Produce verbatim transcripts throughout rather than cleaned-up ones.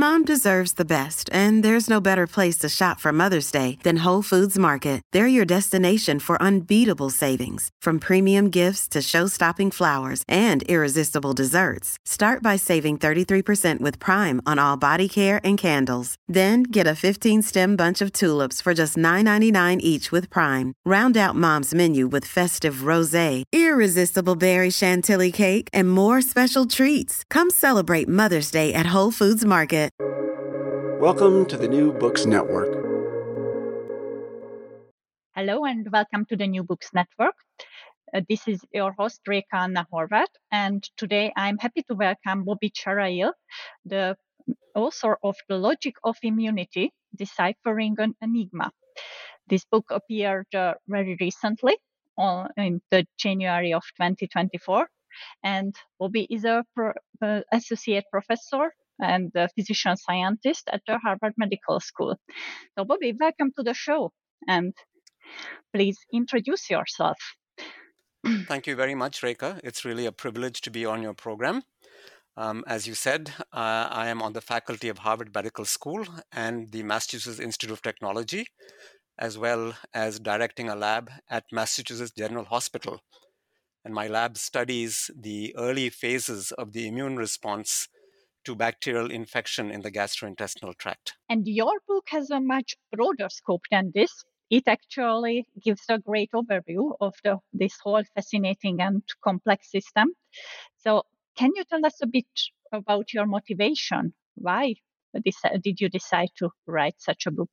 Mom deserves the best, and there's no better place to shop for Mother's Day than Whole Foods Market. They're your destination for unbeatable savings, from premium gifts to show-stopping flowers and irresistible desserts. Start by saving thirty-three percent with Prime on all body care and candles. Then get a fifteen-stem bunch of tulips for just nine ninety-nine each with Prime. Round out Mom's menu with festive rosé, irresistible berry chantilly cake, and more special treats. Come celebrate Mother's Day at Whole Foods Market. Welcome to the New Books Network. Hello and welcome to the New Books Network. Uh, this is your host, Rekha Anna Horvat, and today I'm happy to welcome Bobby Charail, the author of The Logic of Immunity, Deciphering an Enigma. This book appeared uh, very recently, on, in the January of twenty twenty-four, and Bobby is a pro, uh, associate professor and a physician scientist at the Harvard Medical School. So Bobby, welcome to the show, and please introduce yourself. Thank you very much, Rekha. It's really a privilege to be on your program. Um, as you said, uh, I am on the faculty of Harvard Medical School and the Massachusetts Institute of Technology, as well as directing a lab at Massachusetts General Hospital. And my lab studies the early phases of the immune response to bacterial infection in the gastrointestinal tract. And your book has a much broader scope than this. It actually gives a great overview of the, this whole fascinating and complex system. So can you tell us a bit about your motivation? Why did you decide to write such a book?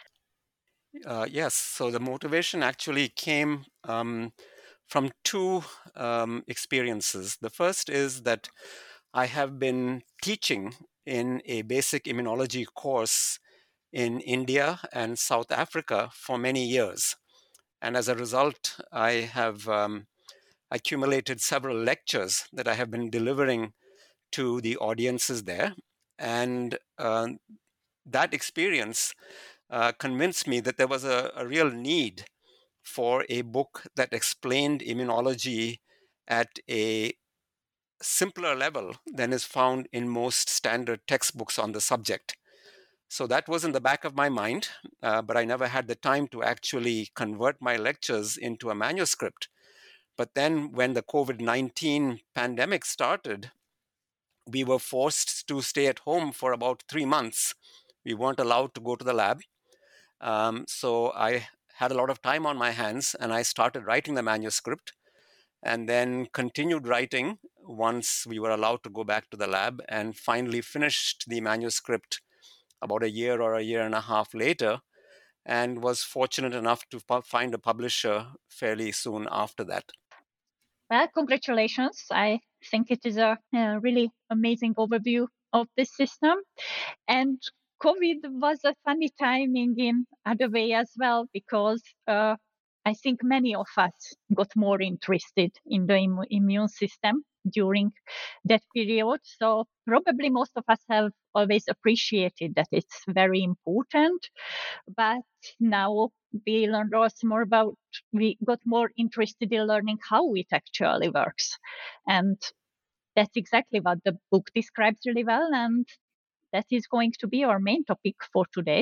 Uh, yes, so the motivation actually came um, from two um, experiences. The first is that I have been teaching in a basic immunology course in India and South Africa for many years. And as a result, I have um, accumulated several lectures that I have been delivering to the audiences there. And uh, that experience uh, convinced me that there was a, a real need for a book that explained immunology at a simpler level than is found in most standard textbooks on the subject. So that was in the back of my mind, uh, but I never had the time to actually convert my lectures into a manuscript. But then when the COVID nineteen pandemic started, we were forced to stay at home for about three months. We weren't allowed to go to the lab. Um, so I had a lot of time on my hands, and I started writing the manuscript and then continued writing once we were allowed to go back to the lab, and finally finished the manuscript about a year or a year and a half later, and was fortunate enough to pu- find a publisher fairly soon after that. Well, congratulations. I think it is a, a really amazing overview of this system. And COVID was a funny timing in other way as well, because uh, I think many of us got more interested in the Im- immune system during that period. So probably most of us have always appreciated that it's very important. But now we learned also more about, we got more interested in learning how it actually works. And that's exactly what the book describes really well. And that is going to be our main topic for today.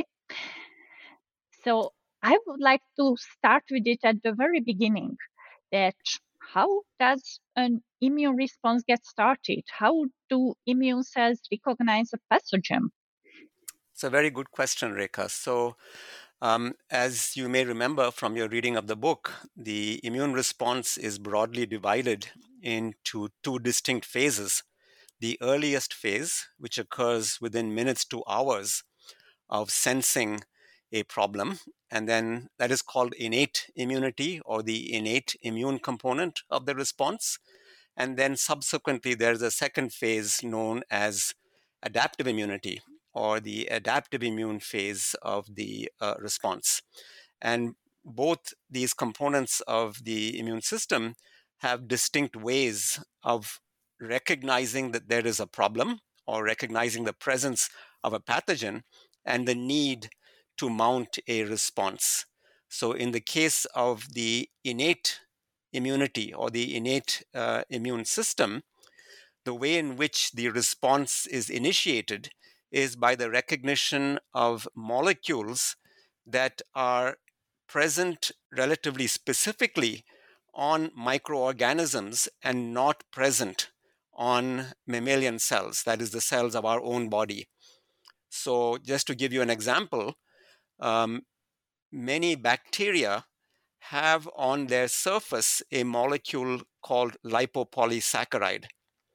So I would like to start with it at the very beginning, that how does an immune response get started? How do immune cells recognize a pathogen? It's a very good question, Rekha. So um, as you may remember from your reading of the book, the immune response is broadly divided into two distinct phases. The earliest phase, which occurs within minutes to hours of sensing a problem, and then that is called innate immunity, or the innate immune component of the response. And then subsequently, there's a second phase known as adaptive immunity, or the adaptive immune phase of the uh, response. And both these components of the immune system have distinct ways of recognizing that there is a problem, or recognizing the presence of a pathogen and the need to mount a response. So in the case of the innate immunity, or the innate uh, immune system, the way in which the response is initiated is by the recognition of molecules that are present relatively specifically on microorganisms and not present on mammalian cells, that is, the cells of our own body. So, just to give you an example, um, many bacteria have on their surface a molecule called lipopolysaccharide.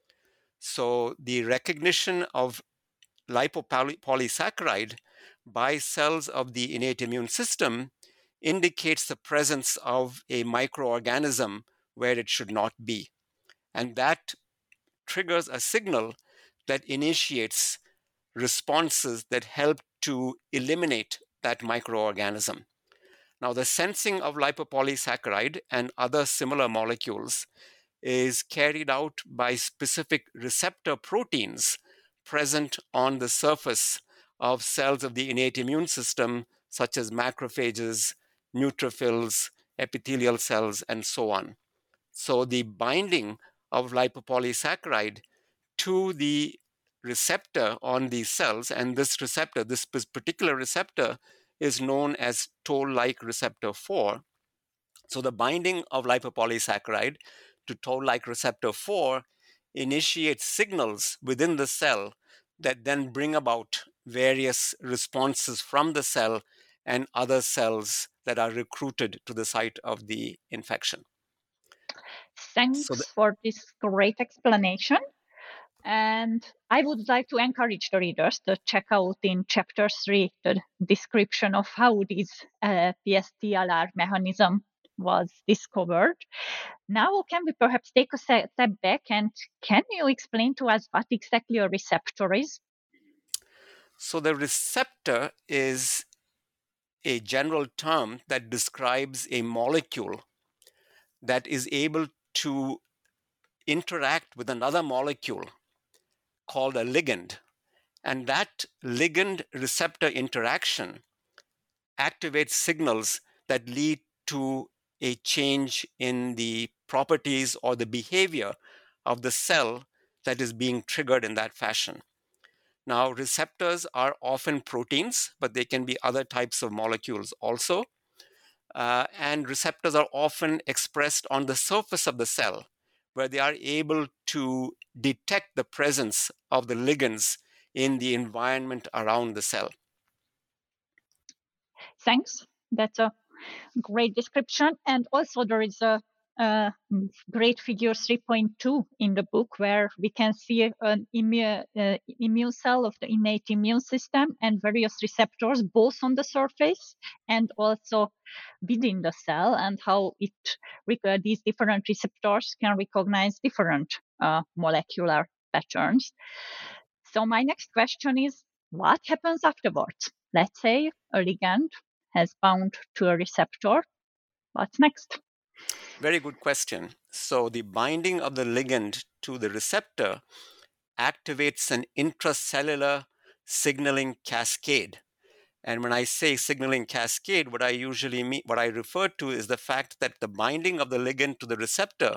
So, the recognition of lipopolysaccharide by cells of the innate immune system indicates the presence of a microorganism where it should not be. And that triggers a signal that initiates responses that help to eliminate that microorganism. Now, the sensing of lipopolysaccharide and other similar molecules is carried out by specific receptor proteins present on the surface of cells of the innate immune system, such as macrophages, neutrophils, epithelial cells, and so on. So the binding of lipopolysaccharide to the receptor on these cells, and this receptor, this particular receptor, is known as toll-like receptor four. So the binding of lipopolysaccharide to toll-like receptor four initiates signals within the cell that then bring about various responses from the cell and other cells that are recruited to the site of the infection. Thanks so the, for this great explanation. And I would like to encourage the readers to check out in chapter three the description of how this uh, P S T L R mechanism was discovered. Now, can we perhaps take a step back and can you explain to us what exactly a receptor is? So the receptor is a general term that describes a molecule that is able to interact with another molecule called a ligand. And that ligand receptor interaction activates signals that lead to a change in the properties or the behavior of the cell that is being triggered in that fashion. Now, receptors are often proteins, but they can be other types of molecules also. Uh, and receptors are often expressed on the surface of the cell, where they are able to detect the presence of the ligands in the environment around the cell. Thanks. That's a great description. And also there is a, a great figure three point two in the book where we can see an immune, uh, immune cell of the innate immune system and various receptors, both on the surface and also within the cell, and how it uh, these different receptors can recognize different uh, molecular patterns. So my next question is, what happens afterwards? Let's say a ligand has bound to a receptor. What's next? Very good question. So the binding of the ligand to the receptor activates an intracellular signaling cascade. And when I say signaling cascade, what I usually mean, what I refer to is the fact that the binding of the ligand to the receptor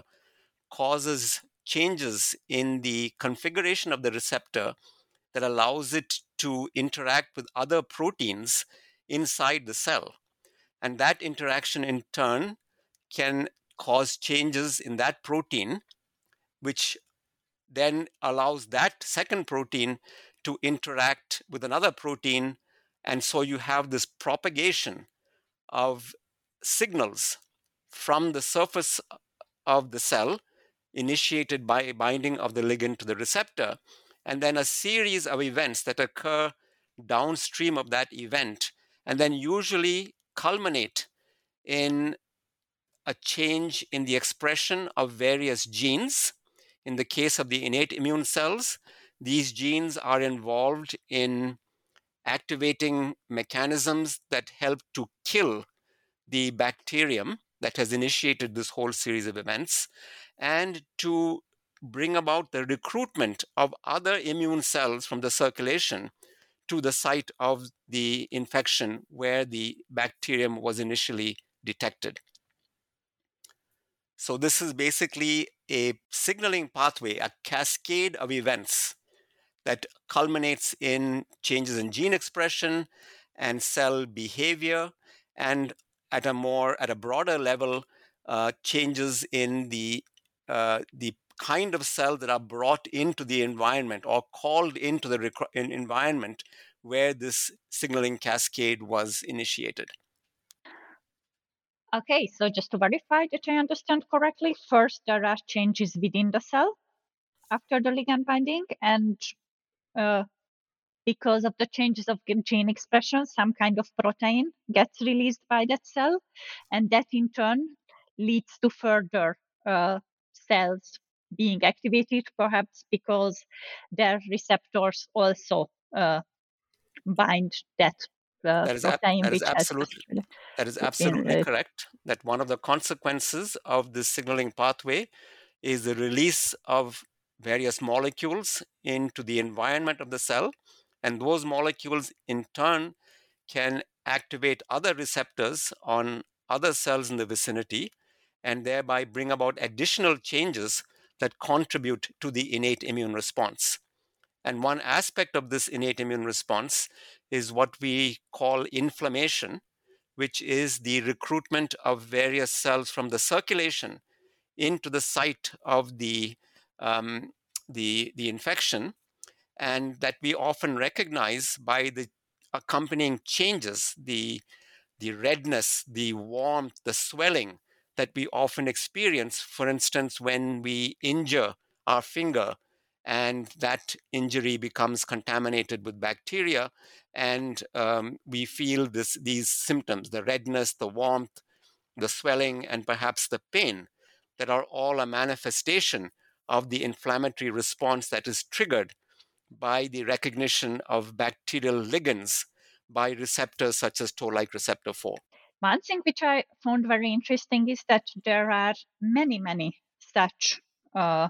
causes changes in the configuration of the receptor that allows it to interact with other proteins inside the cell. And that interaction in turn can cause changes in that protein, which then allows that second protein to interact with another protein. And so you have this propagation of signals from the surface of the cell initiated by a binding of the ligand to the receptor, and then a series of events that occur downstream of that event, and then usually culminate in a change in the expression of various genes. In the case of the innate immune cells, these genes are involved in activating mechanisms that help to kill the bacterium that has initiated this whole series of events, and to bring about the recruitment of other immune cells from the circulation to the site of the infection where the bacterium was initially detected. So this is basically a signaling pathway, a cascade of events that culminates in changes in gene expression and cell behavior, and at a more at a broader level, uh, changes in the uh, the kind of cells that are brought into the environment or called into the rec- in environment where this signaling cascade was initiated. Okay, so just to verify that I understand correctly, first there are changes within the cell after the ligand binding, and uh, because of the changes of gene expression, some kind of protein gets released by that cell, and that in turn leads to further uh, cells being activated, perhaps because their receptors also uh, bind that uh, That is ab- protein, that is which has absolutely that is been. absolutely Uh, correct. That one of the consequences of this signaling pathway is the release of various molecules into the environment of the cell, and those molecules in turn can activate other receptors on other cells in the vicinity and thereby bring about additional changes that contribute to the innate immune response. And one aspect of this innate immune response is what we call inflammation, which is the recruitment of various cells from the circulation into the site of the um, the the infection, and that we often recognize by the accompanying changes, the the redness, the warmth, the swelling that we often experience, for instance, when we injure our finger and that injury becomes contaminated with bacteria, and um, we feel this, these symptoms, the redness, the warmth, the swelling, and perhaps the pain, that are all a manifestation of the inflammatory response that is triggered by the recognition of bacterial ligands by receptors such as toll-like receptor four. One thing which I found very interesting is that there are many, many such uh,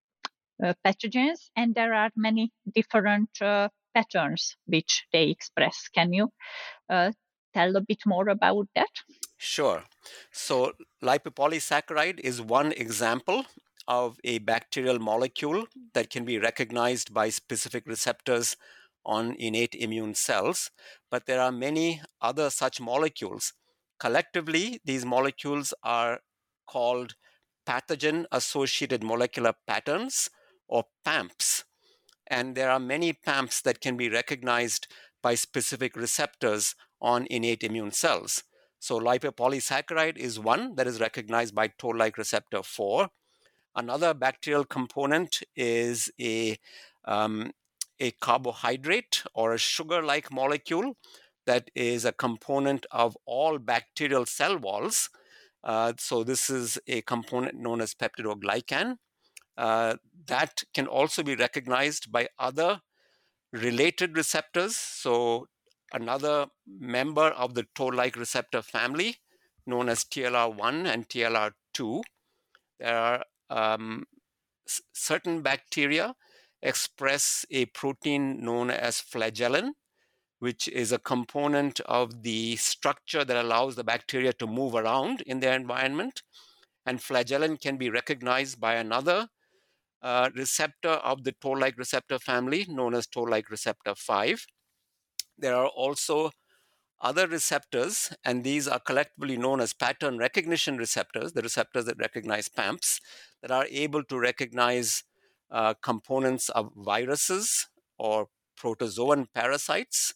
uh, pathogens, and there are many different uh, patterns which they express. Can you uh, tell a bit more about that? Sure. So lipopolysaccharide is one example of a bacterial molecule that can be recognized by specific receptors on innate immune cells, but there are many other such molecules. Collectively, these molecules are called pathogen associated molecular patterns, or P A M Ps. And there are many P A M Ps that can be recognized by specific receptors on innate immune cells. So lipopolysaccharide is one that is recognized by toll-like receptor four. Another bacterial component is a, um, a carbohydrate or a sugar-like molecule that is a component of all bacterial cell walls. Uh, so this is a component known as peptidoglycan. Uh, that can also be recognized by other related receptors. So another member of the toll-like receptor family, known as T L R one and T L R two. There are um, s- certain bacteria express a protein known as flagellin, which is a component of the structure that allows the bacteria to move around in their environment. And flagellin can be recognized by another uh, receptor of the toll-like receptor family, known as toll-like receptor five. There are also other receptors, and these are collectively known as pattern recognition receptors, the receptors that recognize P A M Ps, that are able to recognize uh, components of viruses or protozoan parasites,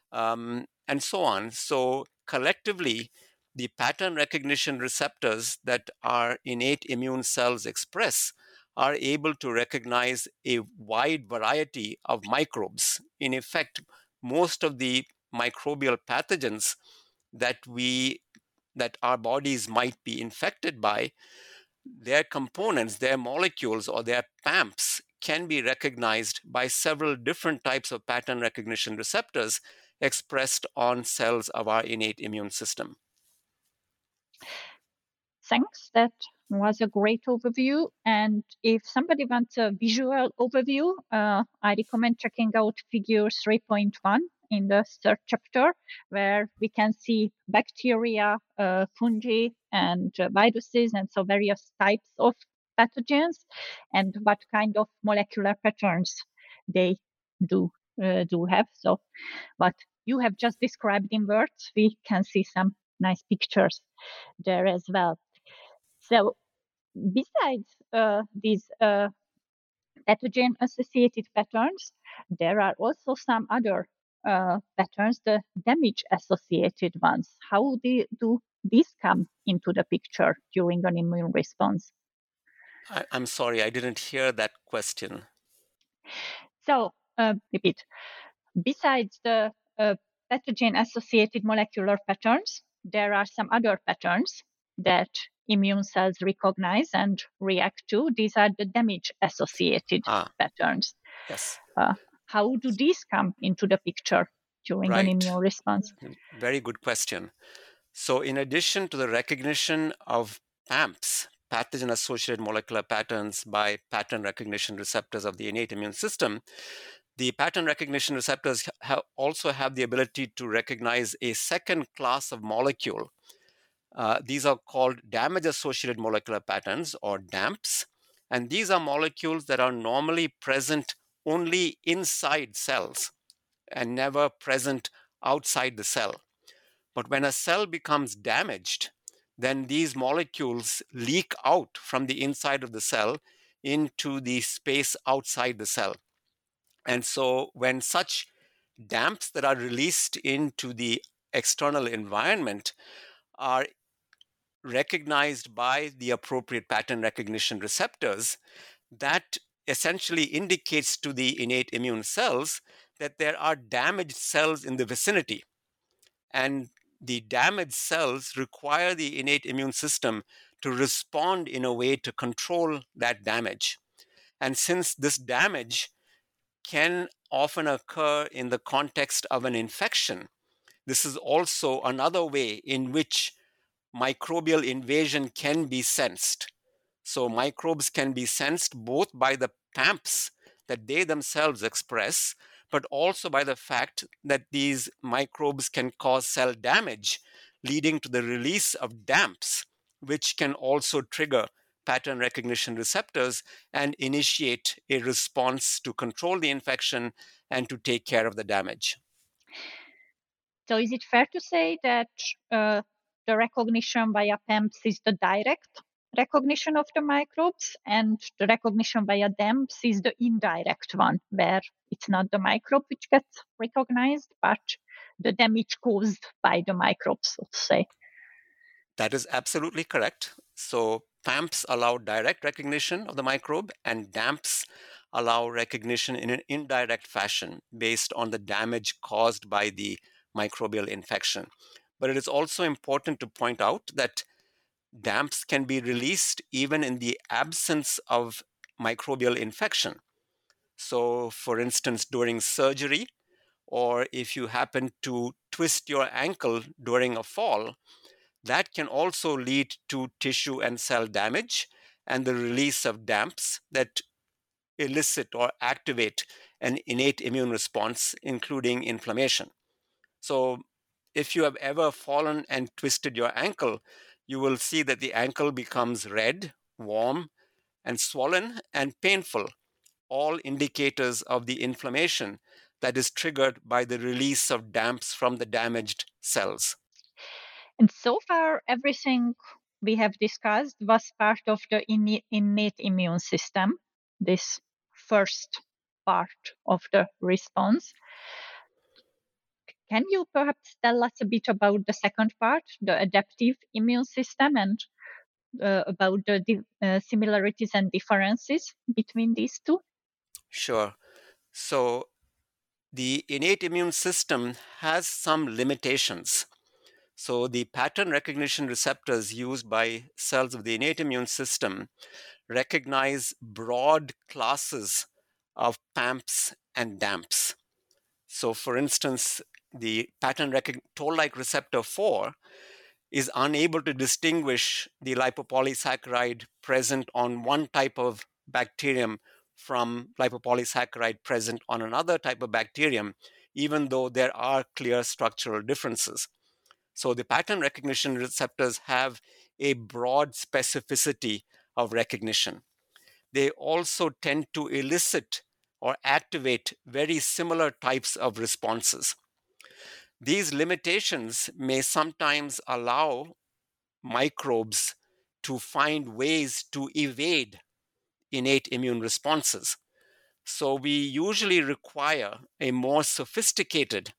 um, and so on. So collectively, the pattern recognition receptors that our innate immune cells express are able to recognize a wide variety of microbes. In effect, most of the microbial pathogens that we that our bodies might be infected by, their components, their molecules, or their P A M Ps can be recognized by several different types of pattern recognition receptors expressed on cells of our innate immune system. Thanks. That was a great overview. And if somebody wants a visual overview, uh, I recommend checking out figure three point one in the third chapter, where we can see bacteria, uh, fungi, and uh, viruses, and so various types of pathogens, and what kind of molecular patterns they do uh, do have. So what you have just described in words, we can see some nice pictures there as well. So besides uh, these uh, pathogen-associated patterns, there are also some other uh, patterns, the damage-associated ones. How do, do these come into the picture during an immune response? I, I'm sorry, I didn't hear that question. So, uh, repeat. Besides the uh, pathogen-associated molecular patterns, there are some other patterns that immune cells recognize and react to. These are the damage-associated Ah, patterns. yes. Uh, how do these come into the picture during an Right. immune response? Very good question. So in addition to the recognition of P A M Ps, pathogen-associated molecular patterns, by pattern recognition receptors of the innate immune system, the pattern recognition receptors ha- also have the ability to recognize a second class of molecule. Uh, these are called damage-associated molecular patterns, or D A M Ps, and these are molecules that are normally present only inside cells and never present outside the cell. But when a cell becomes damaged, then these molecules leak out from the inside of the cell into the space outside the cell. And so when such D A M Ps that are released into the external environment are recognized by the appropriate pattern recognition receptors, that essentially indicates to the innate immune cells that there are damaged cells in the vicinity. And the damaged cells require the innate immune system to respond in a way to control that damage. And since this damage can often occur in the context of an infection, this is also another way in which microbial invasion can be sensed. So microbes can be sensed both by the P A M Ps that they themselves express, but also by the fact that these microbes can cause cell damage, leading to the release of D A M Ps, which can also trigger pattern recognition receptors and initiate a response to control the infection and to take care of the damage. So is it fair to say that uh, the recognition via P A M Ps is the direct recognition of the microbes, and the recognition via D A M Ps is the indirect one, where it's not the microbe which gets recognized, but the damage caused by the microbes, so to say? That is absolutely correct. So P A M Ps allow direct recognition of the microbe, and D A M Ps allow recognition in an indirect fashion based on the damage caused by the microbial infection. But it is also important to point out that D A M Ps can be released even in the absence of microbial infection. So, for instance, during surgery, or if you happen to twist your ankle during a fall, that can also lead to tissue and cell damage and the release of D A M Ps that elicit or activate an innate immune response, including inflammation. So if you have ever fallen and twisted your ankle, you will see that the ankle becomes red, warm, and swollen and painful, all indicators of the inflammation that is triggered by the release of D A M Ps from the damaged cells. And so far, everything we have discussed was part of the innate immune system, this first part of the response. Can you perhaps tell us a bit about the second part, the adaptive immune system, and uh, about the di- uh, similarities and differences between these two? Sure. So the innate immune system has some limitations. So the pattern recognition receptors used by cells of the innate immune system recognize broad classes of P A M Ps and D A M Ps. So for instance, the pattern recog- toll-like receptor four is unable to distinguish the lipopolysaccharide present on one type of bacterium from lipopolysaccharide present on another type of bacterium, even though there are clear structural differences. So the pattern recognition receptors have a broad specificity of recognition. They also tend to elicit or activate very similar types of responses. These limitations may sometimes allow microbes to find ways to evade innate immune responses. So we usually require a more sophisticated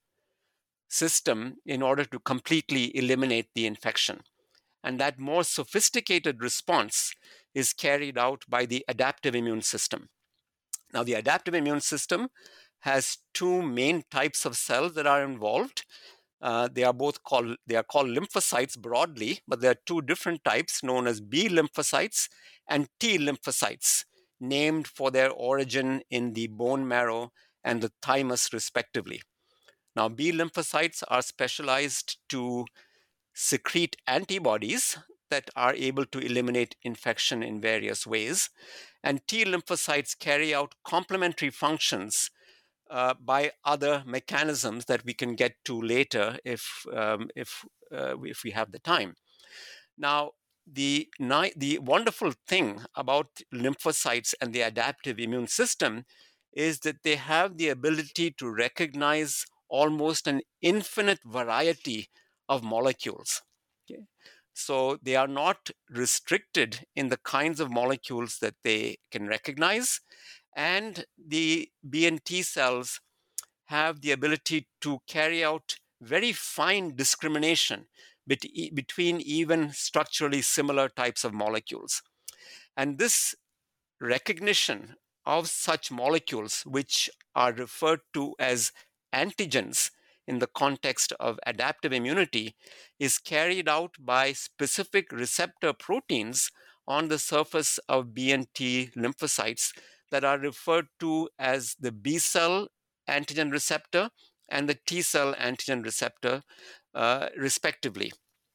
system in order to completely eliminate the infection. And that more sophisticated response is carried out by the adaptive immune system. Now, the adaptive immune system has two main types of cells that are involved. Uh, they are both called they are called lymphocytes broadly, but there are two different types known as B lymphocytes and T lymphocytes, named for their origin in the bone marrow and the thymus, respectively. Now, B lymphocytes are specialized to secrete antibodies that are able to eliminate infection in various ways, and T lymphocytes carry out complementary functions uh, by other mechanisms that we can get to later if um, if uh, if we have the time. Now, the the wonderful thing about lymphocytes and the adaptive immune system is that they have the ability to recognize almost an infinite variety of molecules. Okay? So they are not restricted in the kinds of molecules that they can recognize, and the B and T cells have the ability to carry out very fine discrimination bet- between even structurally similar types of molecules. And this recognition of such molecules, which are referred to as antigens in the context of adaptive immunity, is carried out by specific receptor proteins on the surface of B and T lymphocytes that are referred to as the B cell antigen receptor and the T cell antigen receptor, uh, respectively.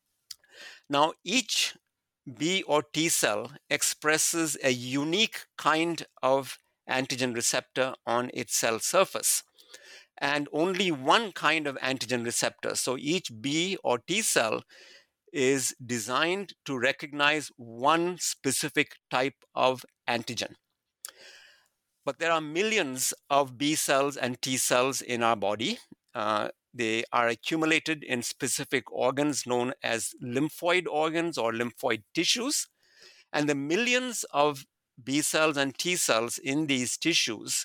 Now, each B or T cell expresses a unique kind of antigen receptor on its cell surface, and only one kind of antigen receptor. So each B or T cell is designed to recognize one specific type of antigen. But there are millions of B cells and T cells in our body. Uh, they are accumulated in specific organs known as lymphoid organs or lymphoid tissues. And the millions of B cells and T cells in these tissues,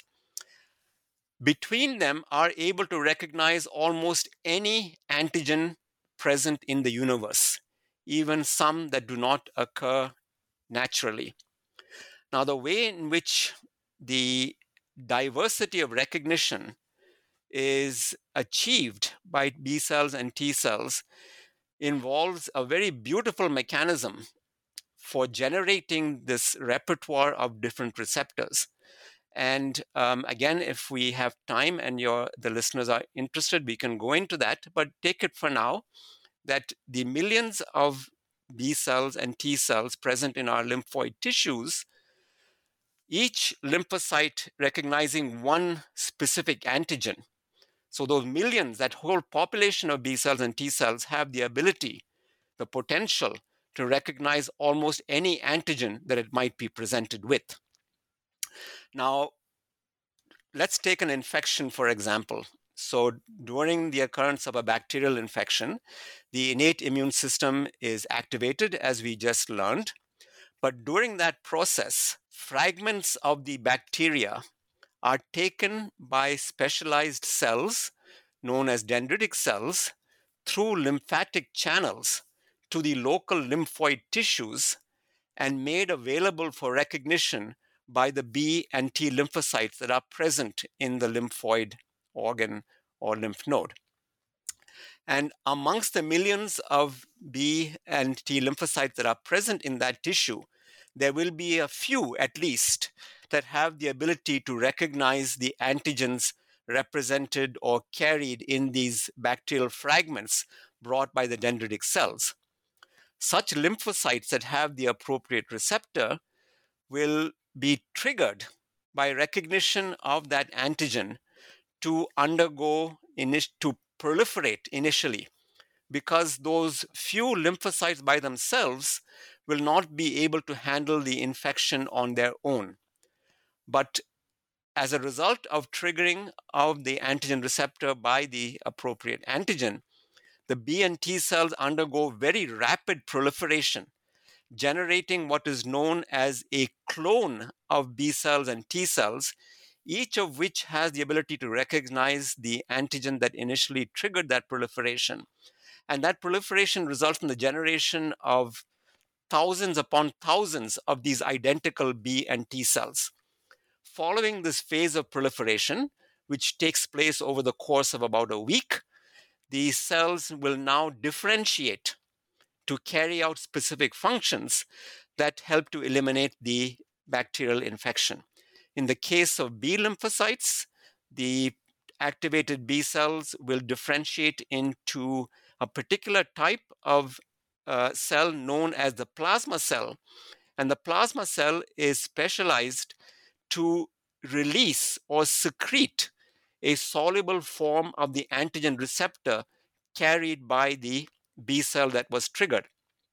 between them, are able to recognize almost any antigen present in the universe, even some that do not occur naturally. Now, the way in which the diversity of recognition is achieved by B cells and T cells involves a very beautiful mechanism for generating this repertoire of different receptors. And um, again, if we have time and your the listeners are interested, we can go into that, but take it for now that the millions of B cells and T cells present in our lymphoid tissues, each lymphocyte recognizing one specific antigen. So those millions, that whole population of B cells and T cells, have the ability, the potential to recognize almost any antigen that it might be presented with. Now, let's take an infection, for example. So during the occurrence of a bacterial infection, the innate immune system is activated, as we just learned. But during that process, fragments of the bacteria are taken by specialized cells known as dendritic cells through lymphatic channels to the local lymphoid tissues and made available for recognition by the B and T lymphocytes that are present in the lymphoid organ or lymph node. And amongst the millions of B and T lymphocytes that are present in that tissue, there will be a few at least that have the ability to recognize the antigens represented or carried in these bacterial fragments brought by the dendritic cells. Such lymphocytes that have the appropriate receptor will be triggered by recognition of that antigen to undergo, to proliferate initially, because those few lymphocytes by themselves will not be able to handle the infection on their own. But as a result of triggering of the antigen receptor by the appropriate antigen, the B and T cells undergo very rapid proliferation, generating what is known as a clone of B cells and T cells, each of which has the ability to recognize the antigen that initially triggered that proliferation. And that proliferation results in the generation of thousands upon thousands of these identical B and T cells. Following this phase of proliferation, which takes place over the course of about a week, these cells will now differentiate to carry out specific functions that help to eliminate the bacterial infection. In the case of B lymphocytes, the activated B cells will differentiate into a particular type of uh, cell known as the plasma cell. And the plasma cell is specialized to release or secrete a soluble form of the antigen receptor carried by the B cell that was triggered.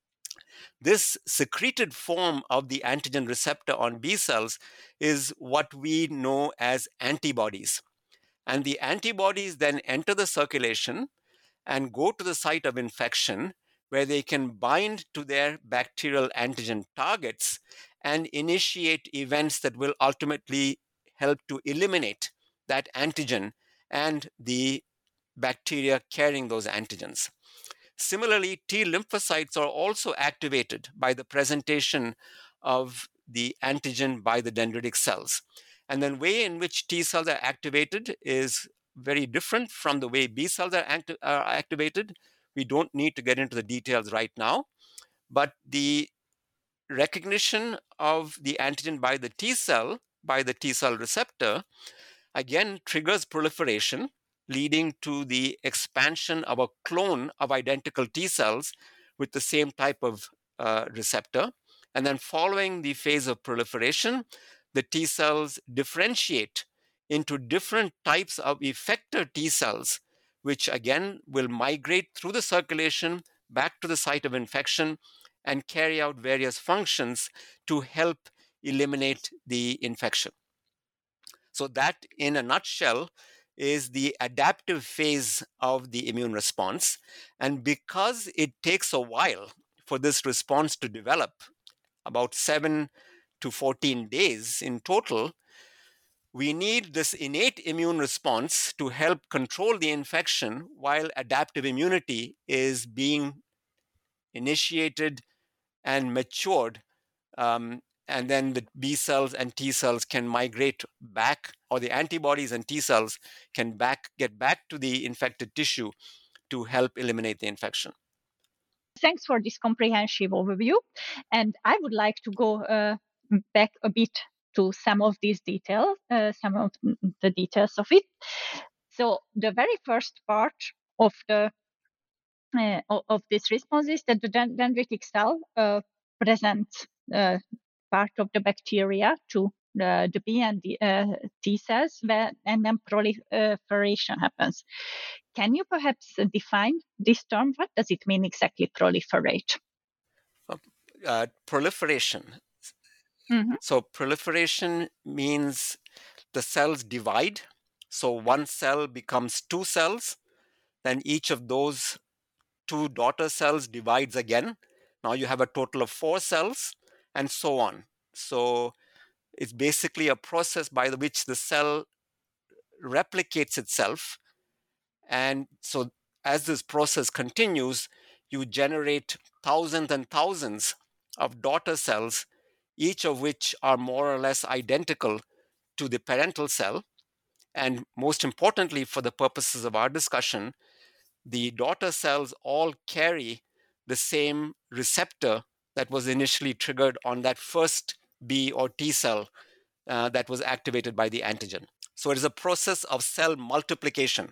This secreted form of the antigen receptor on B cells is what we know as antibodies. And the antibodies then enter the circulation and go to the site of infection, where they can bind to their bacterial antigen targets and initiate events that will ultimately help to eliminate that antigen and the bacteria carrying those antigens. Similarly, T lymphocytes are also activated by the presentation of the antigen by the dendritic cells. And the way in which T cells are activated is very different from the way B cells are, acti- are activated. We don't need to get into the details right now, but the recognition of the antigen by the T cell, by the T cell receptor, again triggers proliferation, leading to the expansion of a clone of identical T cells with the same type of uh, receptor. And then following the phase of proliferation, the T cells differentiate into different types of effector T cells, which again will migrate through the circulation back to the site of infection and carry out various functions to help eliminate the infection. So that, in a nutshell, is the adaptive phase of the immune response. And because it takes a while for this response to develop, about seven to fourteen days in total, we need this innate immune response to help control the infection while adaptive immunity is being initiated and matured. Um, and then the B cells and T cells can migrate back, or the antibodies and T cells can back get back to the infected tissue to help eliminate the infection. Thanks for this comprehensive overview. And I would like to go uh, back a bit to some of these details, uh, some of the details of it. So the very first part of the uh, of this response is that the dendritic cell uh, presents uh, part of the bacteria to the, the B and the uh, T cells, where, and then proliferation happens. Can you perhaps define this term? What does it mean exactly, proliferate? Uh, proliferation. Mm-hmm. So proliferation means the cells divide. So one cell becomes two cells. Then each of those two daughter cells divides again. Now you have a total of four cells, and so on. So it's basically a process by which the cell replicates itself. And so as this process continues, you generate thousands and thousands of daughter cells, each of which are more or less identical to the parental cell. And most importantly, for the purposes of our discussion, the daughter cells all carry the same receptor that was initially triggered on that first B or T cell uh, that was activated by the antigen. So it is a process of cell multiplication.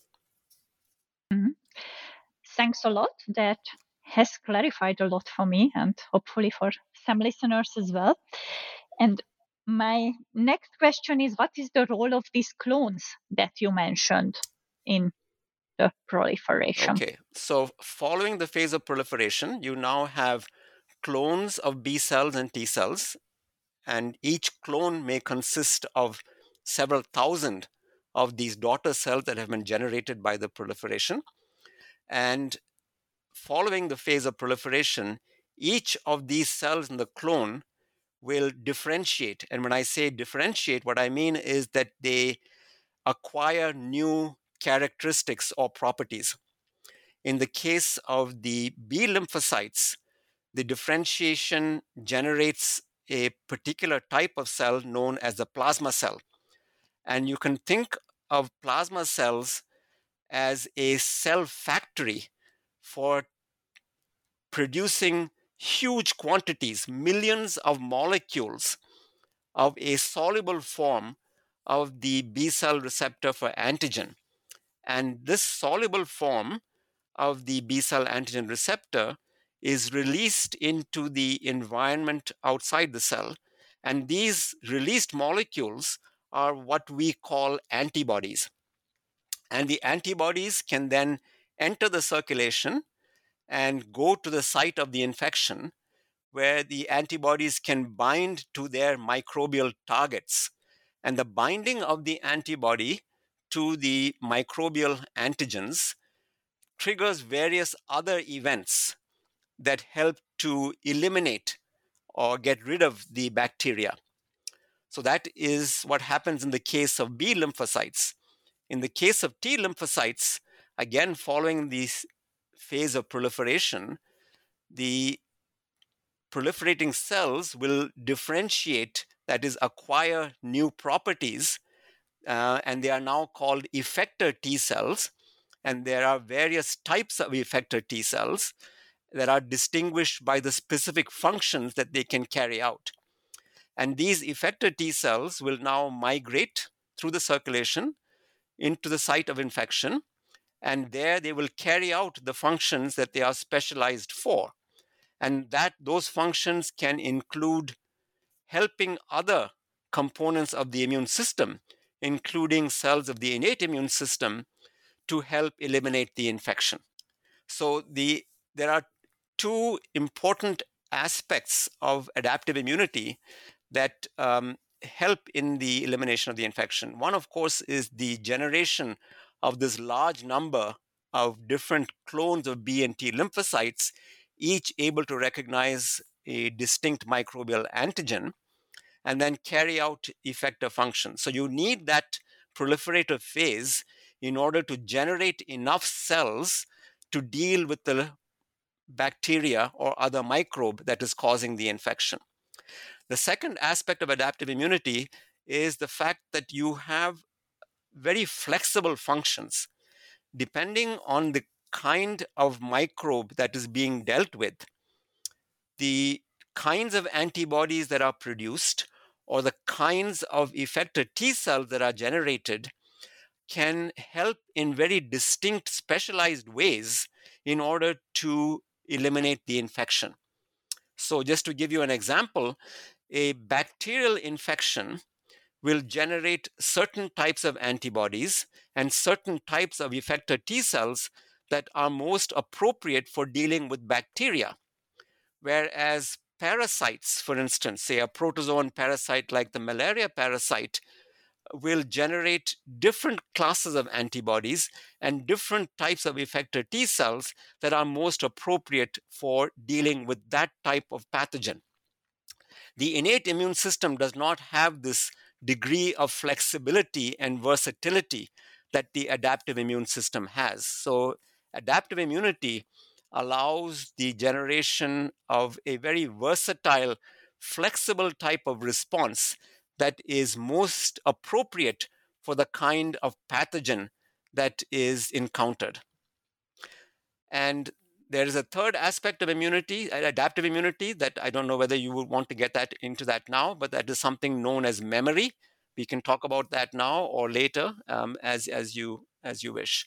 Mm-hmm. Thanks a lot. That has clarified a lot for me, and hopefully for some listeners as well. And my next question is, what is the role of these clones that you mentioned in the proliferation? Okay, so following the phase of proliferation, you now have clones of B cells and T cells, and each clone may consist of several thousand of these daughter cells that have been generated by the proliferation. And following the phase of proliferation, each of these cells in the clone will differentiate. And when I say differentiate, what I mean is that they acquire new characteristics or properties. In the case of the B lymphocytes, the differentiation generates a particular type of cell known as the plasma cell. And you can think of plasma cells as a cell factory for producing huge quantities, millions of molecules of a soluble form of the B cell receptor for antigen. And this soluble form of the B cell antigen receptor is released into the environment outside the cell. And these released molecules are what we call antibodies. And the antibodies can then enter the circulation and go to the site of the infection, where the antibodies can bind to their microbial targets. And the binding of the antibody to the microbial antigens triggers various other events that help to eliminate or get rid of the bacteria. So that is what happens in the case of B lymphocytes. In the case of T lymphocytes, again, following this phase of proliferation, the proliferating cells will differentiate, that is, acquire new properties, uh, and they are now called effector T cells. And there are various types of effector T cells that are distinguished by the specific functions that they can carry out. And these effector T cells will now migrate through the circulation into the site of infection, and there they will carry out the functions that they are specialized for. And that those functions can include helping other components of the immune system, including cells of the innate immune system, to help eliminate the infection. So the, there are two important aspects of adaptive immunity that um, help in the elimination of the infection. One, of course, is the generation of this large number of different clones of B and T lymphocytes, each able to recognize a distinct microbial antigen and then carry out effector functions. So you need that proliferative phase in order to generate enough cells to deal with the bacteria or other microbe that is causing the infection. The second aspect of adaptive immunity is the fact that you have very flexible functions. Depending on the kind of microbe that is being dealt with, the kinds of antibodies that are produced or the kinds of effector T cells that are generated can help in very distinct, specialized ways in order to eliminate the infection. So just to give you an example, a bacterial infection will generate certain types of antibodies and certain types of effector T cells that are most appropriate for dealing with bacteria. Whereas parasites, for instance, say a protozoan parasite like the malaria parasite, will generate different classes of antibodies and different types of effector T cells that are most appropriate for dealing with that type of pathogen. The innate immune system does not have this degree of flexibility and versatility that the adaptive immune system has. So adaptive immunity allows the generation of a very versatile, flexible type of response that is most appropriate for the kind of pathogen that is encountered. And there is a third aspect of immunity, adaptive immunity, that I don't know whether you would want to get that into that now, but that is something known as memory. We can talk about that now or later, um, as, as, you, as you wish.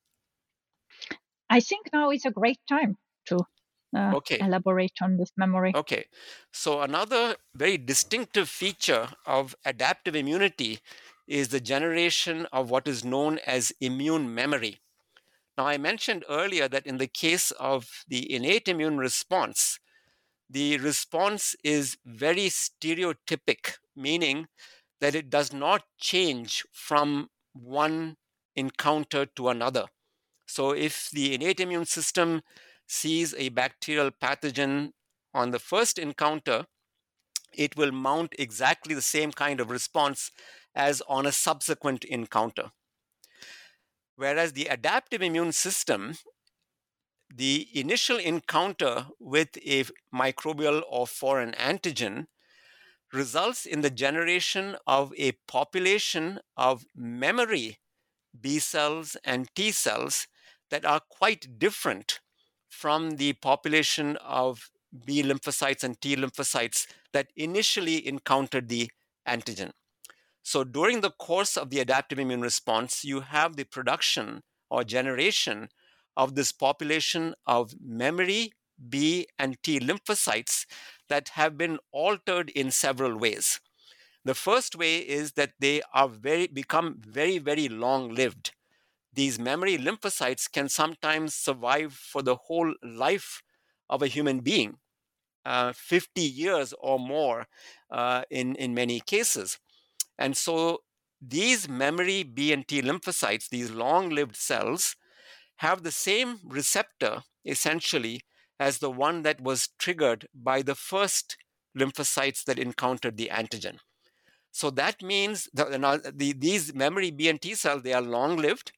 I think now is a great time to uh, okay. elaborate on this memory. Okay. So another very distinctive feature of adaptive immunity is the generation of what is known as immune memory. Now, I mentioned earlier that in the case of the innate immune response, the response is very stereotypic, meaning that it does not change from one encounter to another. So if the innate immune system sees a bacterial pathogen on the first encounter, it will mount exactly the same kind of response as on a subsequent encounter. Whereas the adaptive immune system, the initial encounter with a microbial or foreign antigen results in the generation of a population of memory B cells and T cells that are quite different from the population of B lymphocytes and T lymphocytes that initially encountered the antigen. So during the course of the adaptive immune response, you have the production or generation of this population of memory B and T lymphocytes that have been altered in several ways. The first way is that they are very become very, very long-lived. These memory lymphocytes can sometimes survive for the whole life of a human being, uh, fifty years or more uh, in, in many cases. And so these memory B and T lymphocytes, these long-lived cells, have the same receptor, essentially, as the one that was triggered by the first lymphocytes that encountered the antigen. So that means that the, these memory B and T cells, they are long-lived,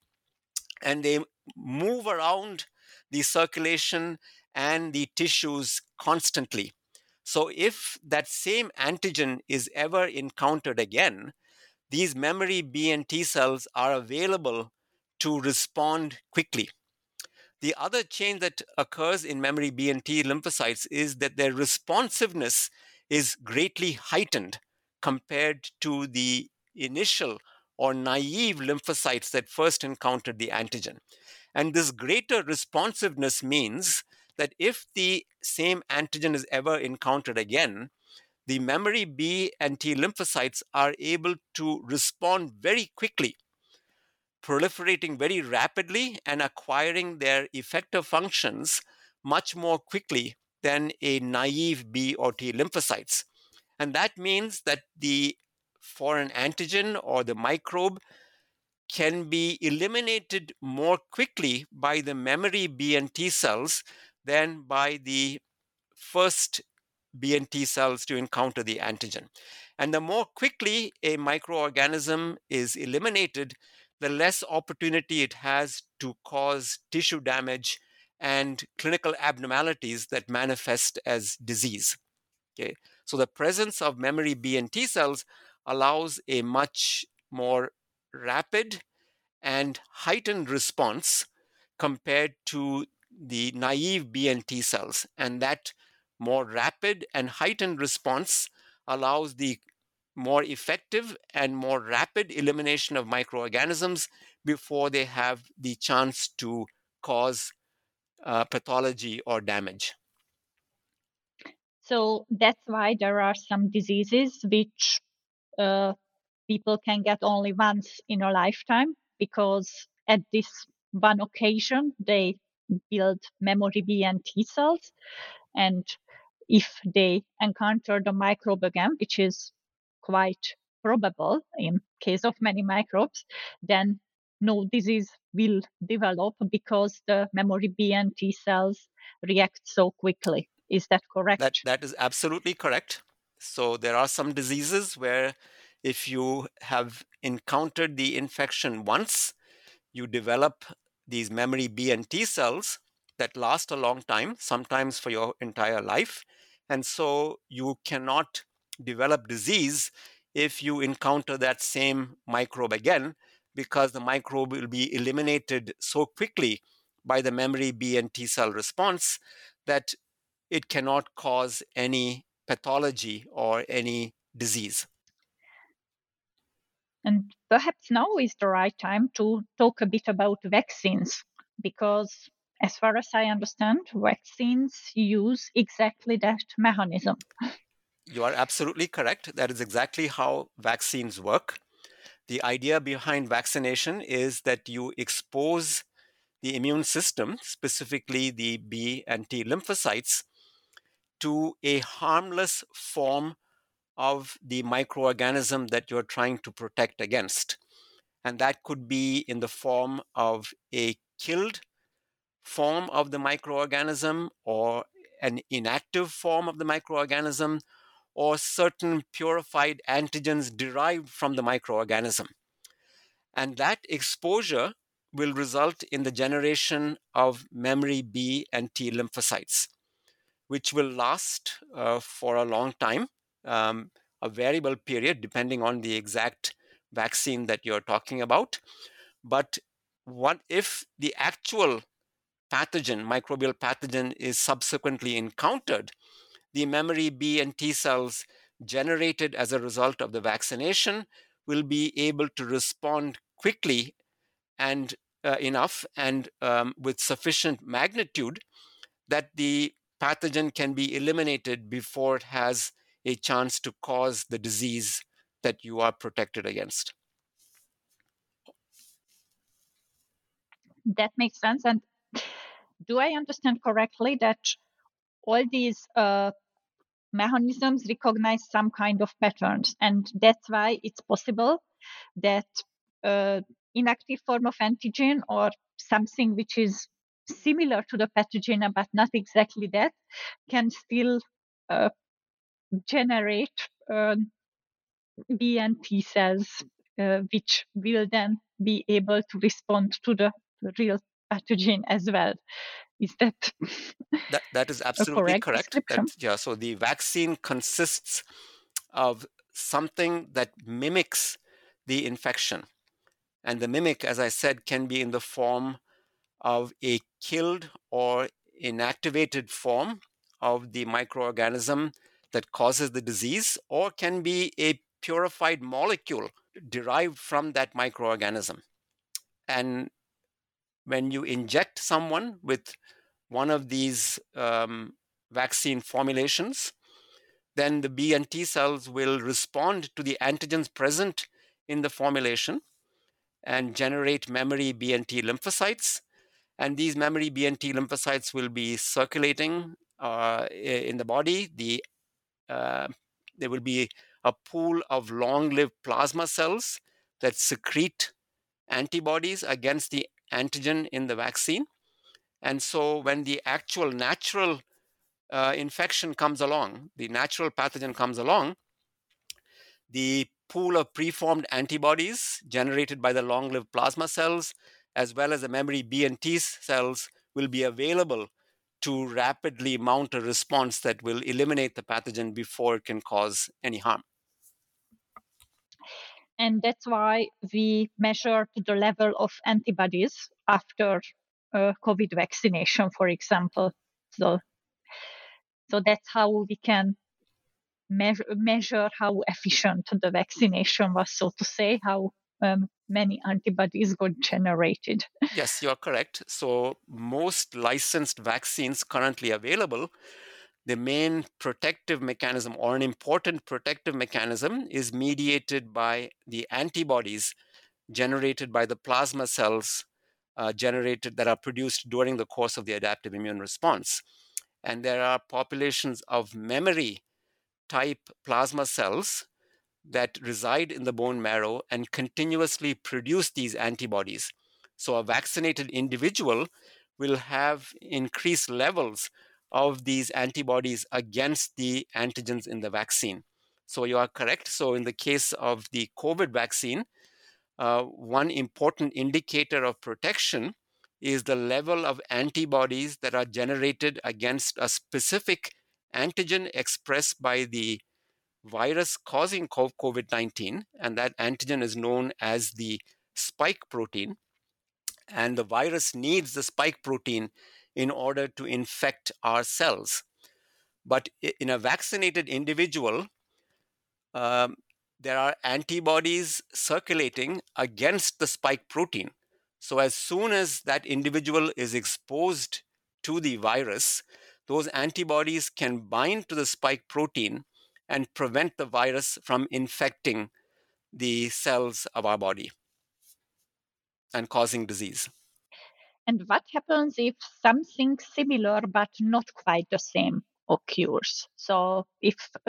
and they move around the circulation and the tissues constantly. So if that same antigen is ever encountered again, these memory B and T cells are available to respond quickly. The other change that occurs in memory B and T lymphocytes is that their responsiveness is greatly heightened compared to the initial or naive lymphocytes that first encountered the antigen. And this greater responsiveness means that if the same antigen is ever encountered again, the memory B and T lymphocytes are able to respond very quickly, proliferating very rapidly and acquiring their effector functions much more quickly than a naive B or T lymphocytes. And that means that the foreign antigen or the microbe can be eliminated more quickly by the memory B and T cells than by the first B and T cells to encounter the antigen. And the more quickly a microorganism is eliminated, the less opportunity it has to cause tissue damage and clinical abnormalities that manifest as disease. Okay? So the presence of memory B and T cells allows a much more rapid and heightened response compared to the naive B and T cells. And that more rapid and heightened response allows the more effective and more rapid elimination of microorganisms before they have the chance to cause uh, pathology or damage. So that's why there are some diseases which uh, people can get only once in a lifetime, because at this one occasion they build memory B and T cells, and if they encounter the microbe again, which is quite probable in case of many microbes, then no disease will develop because the memory B and T cells react so quickly. Is that correct? That, that is absolutely correct. So there are some diseases where if you have encountered the infection once, you develop these memory B and T cells that last a long time, sometimes for your entire life. And so you cannot develop disease if you encounter that same microbe again, because the microbe will be eliminated so quickly by the memory B and T cell response that it cannot cause any pathology or any disease. And perhaps now is the right time to talk a bit about vaccines, because as far as I understand, vaccines use exactly that mechanism. You are absolutely correct. That is exactly how vaccines work. The idea behind vaccination is that you expose the immune system, specifically the B and T lymphocytes, to a harmless form of the microorganism that you're trying to protect against. And that could be in the form of a killed form of the microorganism, or an inactive form of the microorganism, or certain purified antigens derived from the microorganism. And that exposure will result in the generation of memory B and T lymphocytes, which will last uh, for a long time, um, a variable period depending on the exact vaccine that you're talking about. But what if the actual pathogen, microbial pathogen, is subsequently encountered? The memory B and T cells generated as a result of the vaccination will be able to respond quickly and uh, enough and um, with sufficient magnitude that the pathogen can be eliminated before it has a chance to cause the disease that you are protected against. That makes sense. And do I understand correctly that all these uh, mechanisms recognize some kind of patterns, and that's why it's possible that uh, inactive form of antigen or something which is similar to the pathogen but not exactly that can still uh, generate um, B and T cells, uh, which will then be able to respond to the real pathogen as well. Is that That that is a absolutely correct correct. That, description? yeah. So the vaccine consists of something that mimics the infection, and the mimic, as I said, can be in the form of a killed or inactivated form of the microorganism that causes the disease, or can be a purified molecule derived from that microorganism. And when you inject someone with one of these um, vaccine formulations, then the B and T cells will respond to the antigens present in the formulation and generate memory B and T lymphocytes. And these memory B and T lymphocytes will be circulating uh, in the body. The, uh, there will be a pool of long-lived plasma cells that secrete antibodies against the antigen in the vaccine. And so when the actual natural uh, infection comes along, the natural pathogen comes along, the pool of preformed antibodies generated by the long-lived plasma cells, as well as the memory B and T cells, will be available to rapidly mount a response that will eliminate the pathogen before it can cause any harm. And that's why we measure the level of antibodies after uh, COVID vaccination, for example. So, so that's how we can measure, measure how efficient the vaccination was, so to say, how um, many antibodies got generated. Yes, you are correct. So most licensed vaccines currently available, the main protective mechanism, or an important protective mechanism, is mediated by the antibodies generated by the plasma cells uh, generated that are produced during the course of the adaptive immune response. And there are populations of memory type plasma cells that reside in the bone marrow and continuously produce these antibodies. So a vaccinated individual will have increased levels of these antibodies against the antigens in the vaccine. So you are correct. So in the case of the COVID vaccine, uh, one important indicator of protection is the level of antibodies that are generated against a specific antigen expressed by the virus causing COVID nineteen, and that antigen is known as the spike protein. And the virus needs the spike protein in order to infect our cells. But in a vaccinated individual, um, there are antibodies circulating against the spike protein. So as soon as that individual is exposed to the virus, those antibodies can bind to the spike protein and prevent the virus from infecting the cells of our body and causing disease. And what happens if something similar but not quite the same occurs? So if uh,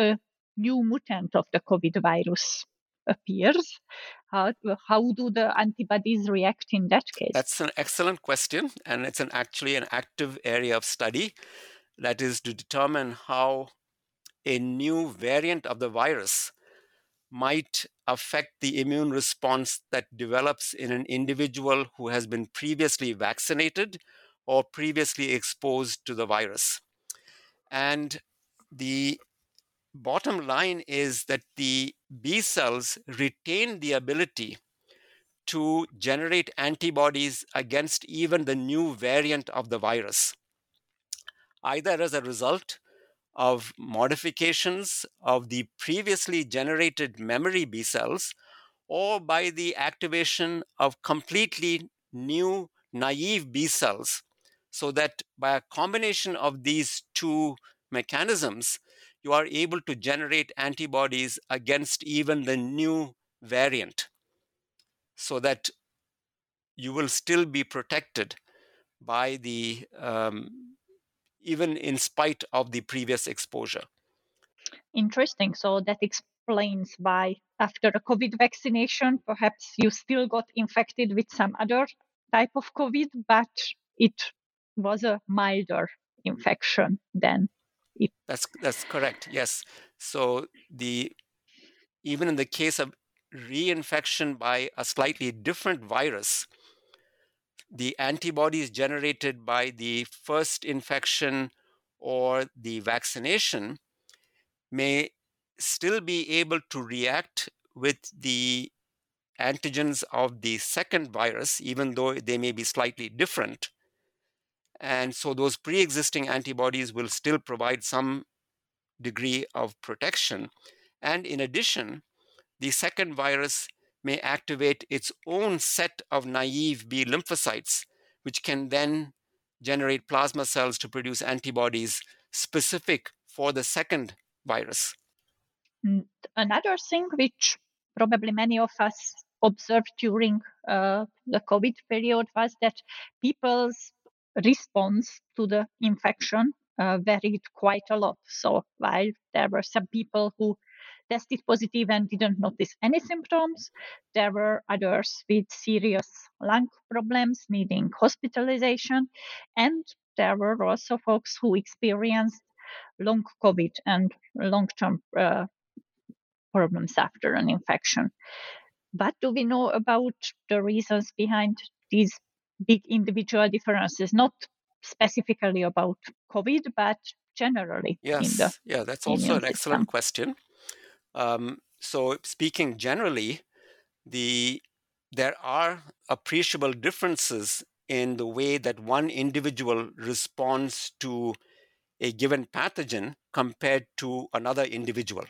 new mutant of the COVID virus appears, how, how do the antibodies react in that case? That's an excellent question, and it's an actually an active area of study, that is to determine how a new variant of the virus might affect the immune response that develops in an individual who has been previously vaccinated or previously exposed to the virus. And the bottom line is that the B cells retain the ability to generate antibodies against even the new variant of the virus, either as a result of modifications of the previously generated memory B cells or by the activation of completely new naive B cells, so that by a combination of these two mechanisms, you are able to generate antibodies against even the new variant, so that you will still be protected by the um, even in spite of the previous exposure. Interesting. So that explains why after a COVID vaccination, perhaps you still got infected with some other type of COVID, but it was a milder infection than it. That's that's correct. Yes. So the even in the case of reinfection by a slightly different virus, the antibodies generated by the first infection or the vaccination may still be able to react with the antigens of the second virus, even though they may be slightly different. And so those pre-existing antibodies will still provide some degree of protection. And in addition, the second virus may activate its own set of naive B lymphocytes, which can then generate plasma cells to produce antibodies specific for the second virus. Another thing which probably many of us observed during uh, the COVID period was that people's response to the infection uh, varied quite a lot. So while there were some people who tested positive and didn't notice any symptoms, there were others with serious lung problems needing hospitalization, and there were also folks who experienced long COVID and long-term uh, problems after an infection. But do we know about the reasons behind these big individual differences, not specifically about COVID, but generally yes, in the yeah, that's also an system? excellent question. Um, so speaking generally, the there are appreciable differences in the way that one individual responds to a given pathogen compared to another individual.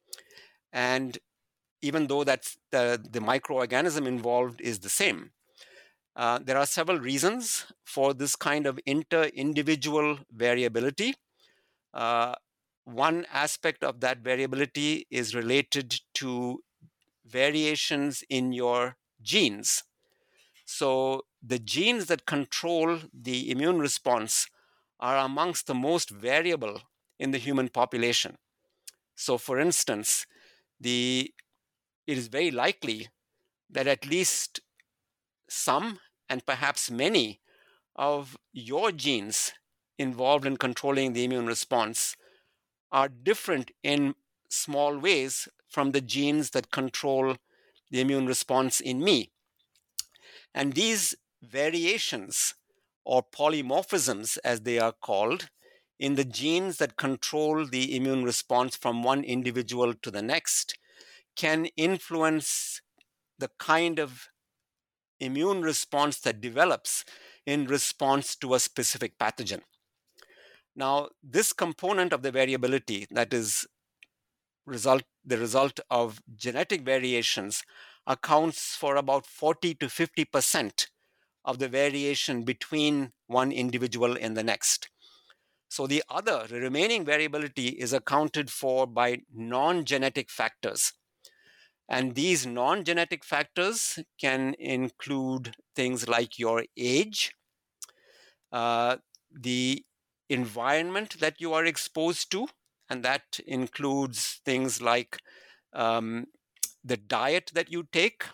And even though that's the, the microorganism involved is the same, uh, there are several reasons for this kind of inter-individual variability. Uh, one aspect of that variability is related to variations in your genes. So the genes that control the immune response are amongst the most variable in the human population. So for instance, the it is very likely that at least some and perhaps many of your genes involved in controlling the immune response are different in small ways from the genes that control the immune response in me. And these variations, or polymorphisms as they are called, in the genes that control the immune response from one individual to the next, can influence the kind of immune response that develops in response to a specific pathogen. Now, this component of the variability, that is result, the result of genetic variations, accounts for about forty to fifty percent of the variation between one individual and the next. So the other, the remaining variability is accounted for by non-genetic factors. And these non-genetic factors can include things like your age, uh, the environment that you are exposed to, and that includes things like um, the diet that you take,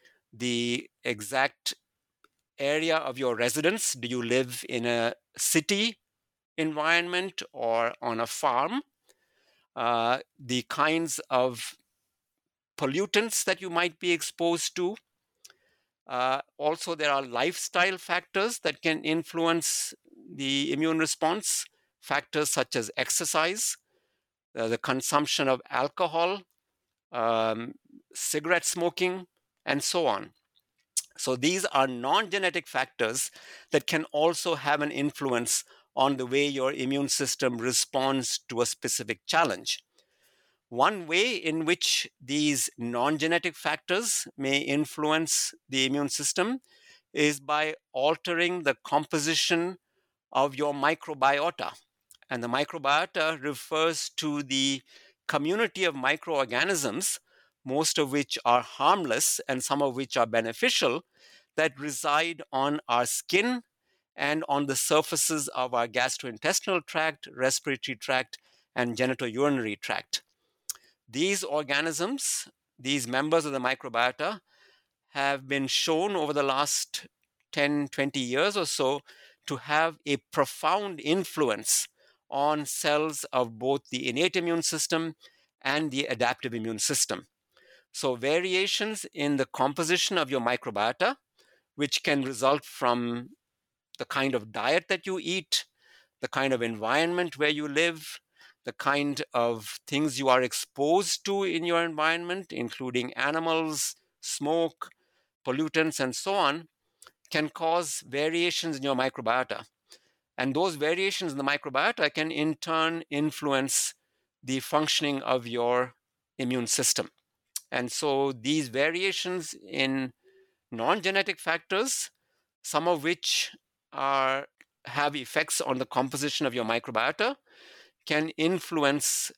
the exact area of your residence. Do you live in a city environment or on a farm? Uh, the kinds of pollutants that you might be exposed to. Uh, also, there are lifestyle factors that can influence the immune response, factors such as exercise, uh, the consumption of alcohol, um, cigarette smoking, and so on. So these are non-genetic factors that can also have an influence on the way your immune system responds to a specific challenge. One way in which these non-genetic factors may influence the immune system is by altering the composition of your microbiota. And the microbiota refers to the community of microorganisms, most of which are harmless and some of which are beneficial, that reside on our skin and on the surfaces of our gastrointestinal tract, respiratory tract, and genitourinary tract. These organisms, these members of the microbiota, have been shown over the last ten, twenty years or so to have a profound influence on cells of both the innate immune system and the adaptive immune system. So variations in the composition of your microbiota, which can result from the kind of diet that you eat, the kind of environment where you live, the kind of things you are exposed to in your environment, including animals, smoke, pollutants, and so on, can cause variations in your microbiota. And those variations in the microbiota can in turn influence the functioning of your immune system. And so these variations in non-genetic factors, some of which are have effects on the composition of your microbiota, can influence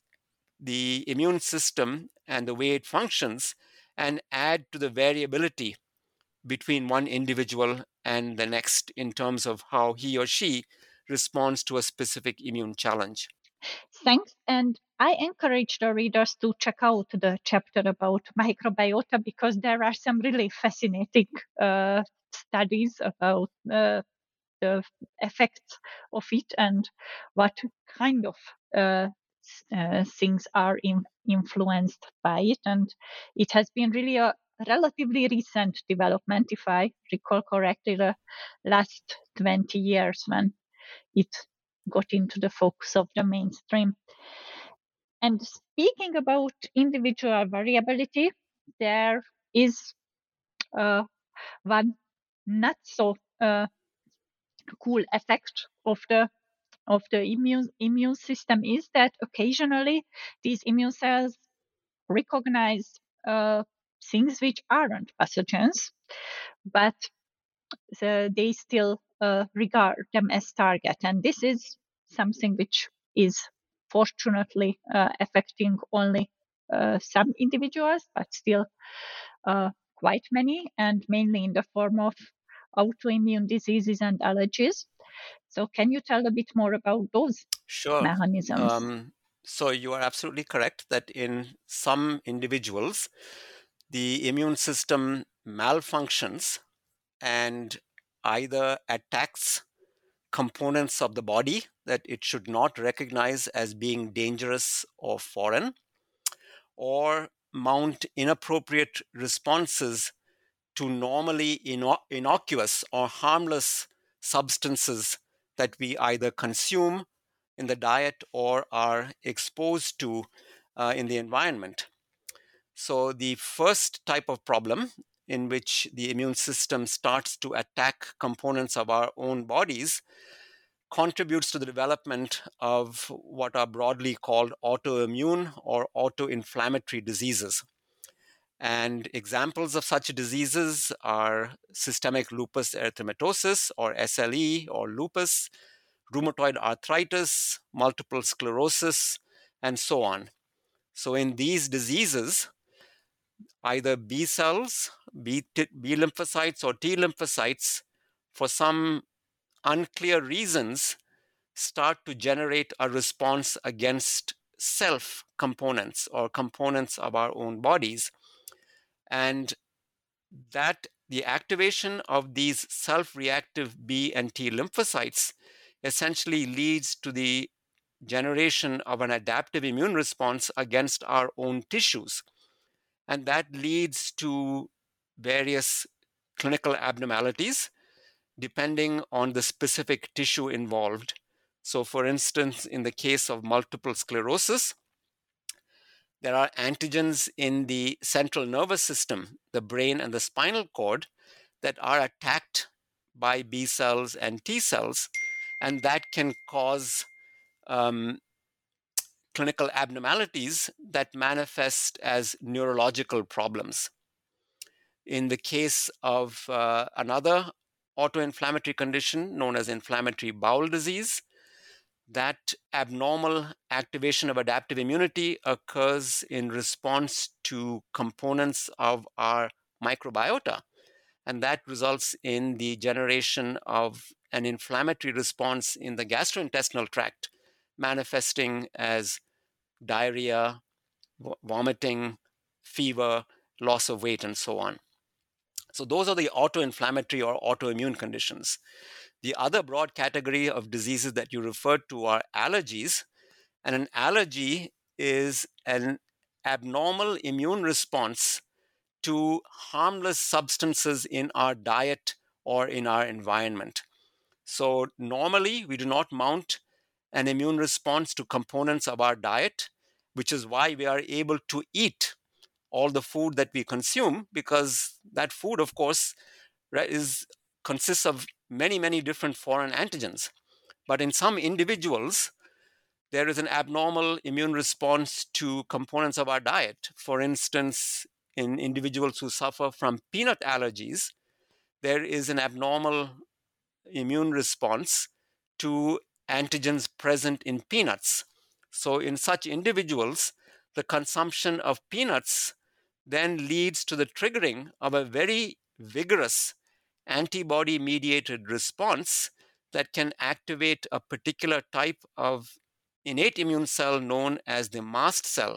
the immune system and the way it functions and add to the variability between one individual and the next in terms of how he or she responds to a specific immune challenge. Thanks. And I encourage the readers to check out the chapter about microbiota because there are some really fascinating uh, studies about uh, the effects of it and what kind of uh, uh, things are in, influenced by it. And it has been really a relatively recent development, if I recall correctly, the last twenty years when it got into the focus of the mainstream. And speaking about individual variability, there is uh, one not so uh, cool effect of the of the immune immune system is that occasionally these immune cells recognize uh, things which aren't pathogens, but the, they still uh, regard them as target, and this is something which is fortunately uh, affecting only uh, some individuals, but still uh, quite many, and mainly in the form of autoimmune diseases and allergies. So can you tell a bit more about those Sure. mechanisms? Um, so you are absolutely correct that in some individuals, the immune system malfunctions and either attacks components of the body that it should not recognize as being dangerous or foreign, or mount inappropriate responses to normally inno- innocuous or harmless substances that we either consume in the diet or are exposed to uh, in the environment. So the first type of problem in which the immune system starts to attack components of our own bodies contributes to the development of what are broadly called autoimmune or autoinflammatory diseases. And examples of such diseases are systemic lupus erythematosus, or S L E, or lupus, rheumatoid arthritis, multiple sclerosis, and so on. So in these diseases, either B cells, B, t- B lymphocytes, or T lymphocytes, for some unclear reasons, start to generate a response against self components or components of our own bodies. And that the activation of these self-reactive B and T lymphocytes essentially leads to the generation of an adaptive immune response against our own tissues. And that leads to various clinical abnormalities depending on the specific tissue involved. So, for instance, in the case of multiple sclerosis, there are antigens in the central nervous system, the brain and the spinal cord, that are attacked by B cells and T cells, and that can cause um, clinical abnormalities that manifest as neurological problems. In the case of uh, another autoinflammatory condition known as inflammatory bowel disease, that abnormal activation of adaptive immunity occurs in response to components of our microbiota. And that results in the generation of an inflammatory response in the gastrointestinal tract, manifesting as diarrhea, vomiting, fever, loss of weight, and so on. So those are the autoinflammatory or autoimmune conditions. The other broad category of diseases that you referred to are allergies. And an allergy is an abnormal immune response to harmless substances in our diet or in our environment. So normally we do not mount an immune response to components of our diet, which is why we are able to eat all the food that we consume, because that food, of course, is consists of many, many different foreign antigens. But in some individuals, there is an abnormal immune response to components of our diet. For instance, in individuals who suffer from peanut allergies, there is an abnormal immune response to antigens present in peanuts. So in such individuals, the consumption of peanuts then leads to the triggering of a very vigorous antibody-mediated response that can activate a particular type of innate immune cell known as the mast cell.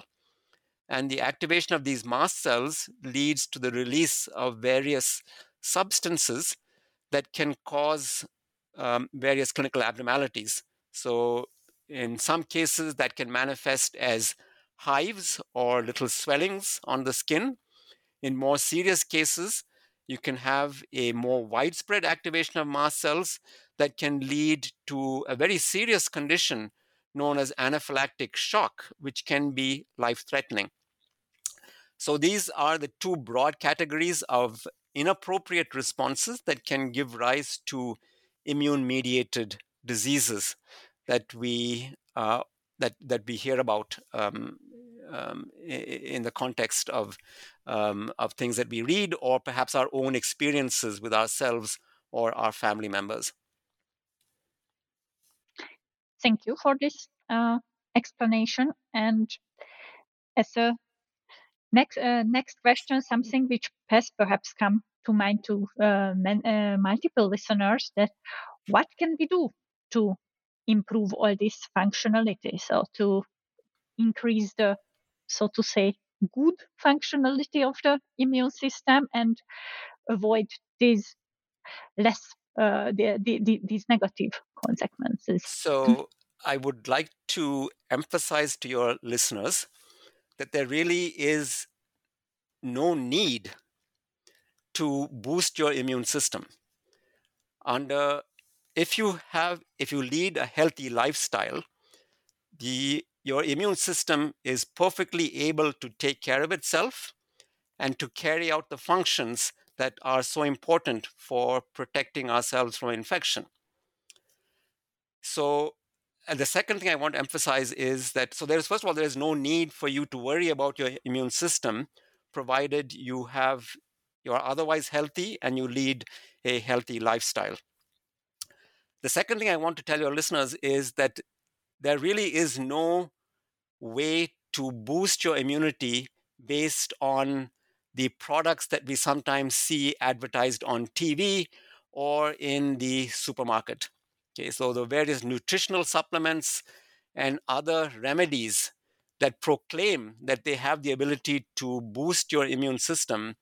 And the activation of these mast cells leads to the release of various substances that can cause um, various clinical abnormalities. So in some cases, that can manifest as hives or little swellings on the skin. In more serious cases, you can have a more widespread activation of mast cells that can lead to a very serious condition known as anaphylactic shock, which can be life-threatening. So these are the two broad categories of inappropriate responses that can give rise to immune-mediated diseases that we uh, that that we hear about um, um, in the context of um, of things that we read, or perhaps our own experiences with ourselves or our family members. Thank you for this uh, explanation. And as a next uh, next question, something which has perhaps come to mind to uh, man, uh, multiple listeners, that what can we do to improve all this functionality? So to increase the, so to say, good functionality of the immune system and avoid these less uh, the, the, the, these negative consequences. So I would like to emphasize to your listeners that there really is no need to boost your immune system. Under, if you have, if you lead a healthy lifestyle, the your immune system is perfectly able to take care of itself and to carry out the functions that are so important for protecting ourselves from infection. So, and the second thing I want to emphasize is that, so there's, first of all, there's no need for you to worry about your immune system, provided you have, you are otherwise healthy and you lead a healthy lifestyle. The second thing I want to tell your listeners is that there really is no way to boost your immunity based on the products that we sometimes see advertised on T V or in the supermarket. Okay, so the various nutritional supplements and other remedies that proclaim that they have the ability to boost your immune system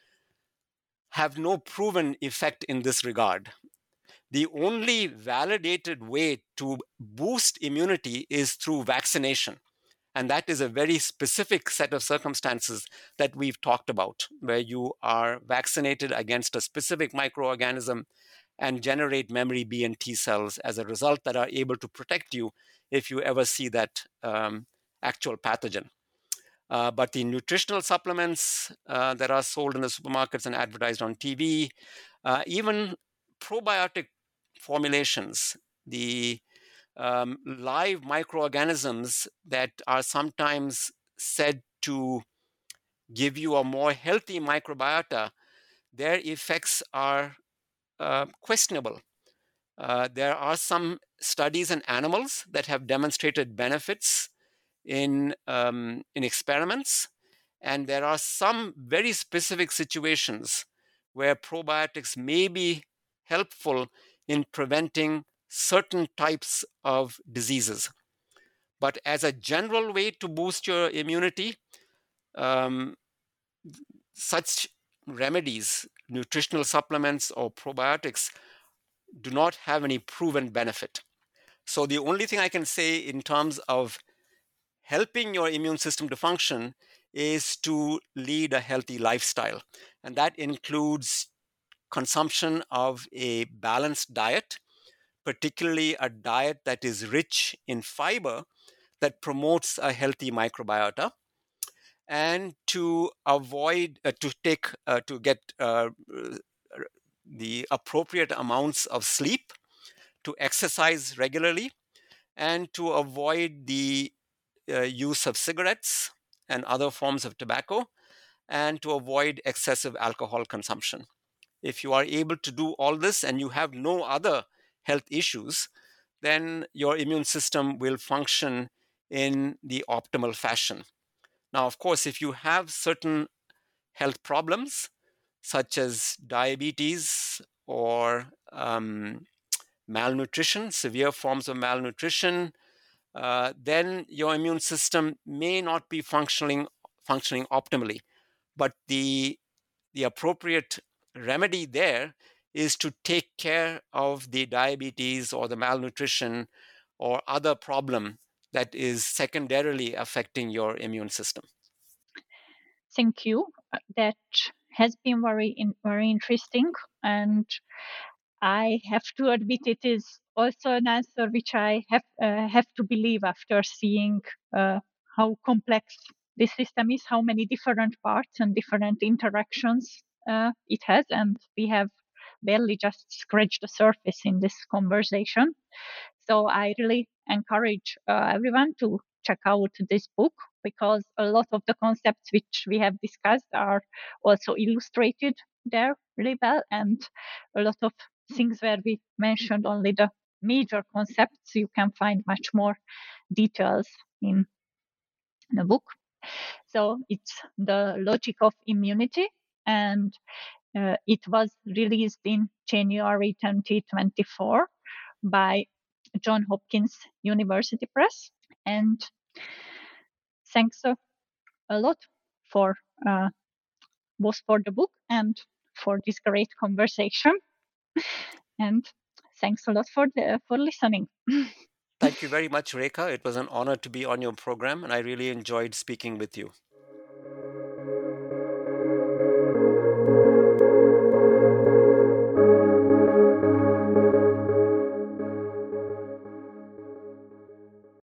have no proven effect in this regard. The only validated way to boost immunity is through vaccination. And that is a very specific set of circumstances that we've talked about, where you are vaccinated against a specific microorganism and generate memory B and T cells as a result that are able to protect you if you ever see that um, actual pathogen. Uh, but the nutritional supplements uh, that are sold in the supermarkets and advertised on T V, uh, even probiotic formulations, the um, live microorganisms that are sometimes said to give you a more healthy microbiota, their effects are uh, questionable. Uh, there are some studies in animals that have demonstrated benefits in, um, in experiments, and there are some very specific situations where probiotics may be helpful in preventing certain types of diseases. But as a general way to boost your immunity, um, such remedies, nutritional supplements or probiotics, do not have any proven benefit. So the only thing I can say in terms of helping your immune system to function is to lead a healthy lifestyle. And that includes consumption of a balanced diet, particularly a diet that is rich in fiber that promotes a healthy microbiota, and to avoid, uh, to take, uh, to get uh, the appropriate amounts of sleep, to exercise regularly, and to avoid the uh, use of cigarettes and other forms of tobacco, and to avoid excessive alcohol consumption. If you are able to do all this and you have no other health issues, then your immune system will function in the optimal fashion. Now, of course, if you have certain health problems, such as diabetes or um, malnutrition, severe forms of malnutrition, uh, then your immune system may not be functioning functioning optimally. But the the appropriate remedy there is to take care of the diabetes or the malnutrition or other problem that is secondarily affecting your immune system. Thank you. That has been very in, very interesting, and I have to admit it is also an answer which I have uh, have to believe after seeing uh, how complex this system is, how many different parts and different interactions uh, it has, and we have barely just scratched the surface in this conversation. So I really encourage uh, everyone to check out this book, because a lot of the concepts which we have discussed are also illustrated there really well, and a lot of things where we mentioned only the major concepts, you can find much more details in the book. So it's The Logic of Immunity, and uh, it was released in January twenty twenty-four by Johns Hopkins University Press. And thanks a, a lot for uh, both for the book and for this great conversation. And thanks a lot for the, for listening. Thank you very much, Rekha. It was an honor to be on your program, and I really enjoyed speaking with you.